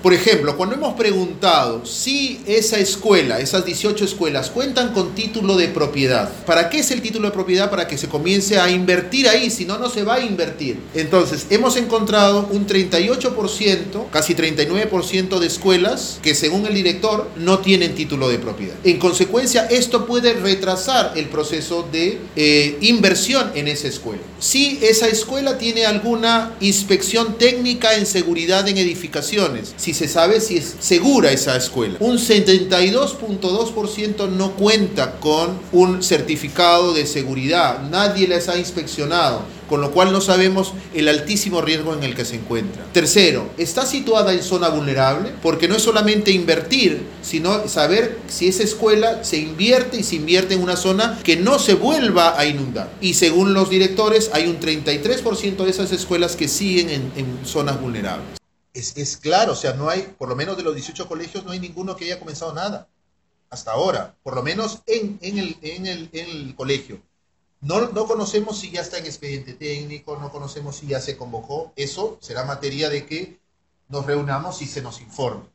Por ejemplo, cuando hemos preguntado si esa escuela, esas 18 escuelas, cuentan con título de propiedad. ¿Para qué es el título de propiedad? Para que se comience a invertir ahí, si no, no se va a invertir. Entonces, hemos encontrado un 38%, casi 39% de escuelas que según el director no tienen título de propiedad. En consecuencia, esto puede retrasar el proceso de inversión en esa escuela. Si esa escuela tiene alguna inspección técnica en seguridad en edificaciones, si se sabe si es segura esa escuela. Un 72.2% no cuenta con un certificado de seguridad, nadie les ha inspeccionado, con lo cual no sabemos el altísimo riesgo en el que se encuentra. Tercero, está situada en zona vulnerable, porque no es solamente invertir, sino saber si esa escuela se invierte y se invierte en una zona que no se vuelva a inundar. Y según los directores, hay un 33% de esas escuelas que siguen en zonas vulnerables. Es claro, o sea, no hay, por lo menos de los 18 colegios, no hay ninguno que haya comenzado nada hasta ahora, por lo menos en el colegio. No conocemos si ya está en expediente técnico, no conocemos si ya se convocó. Eso será materia de que nos reunamos y se nos informe.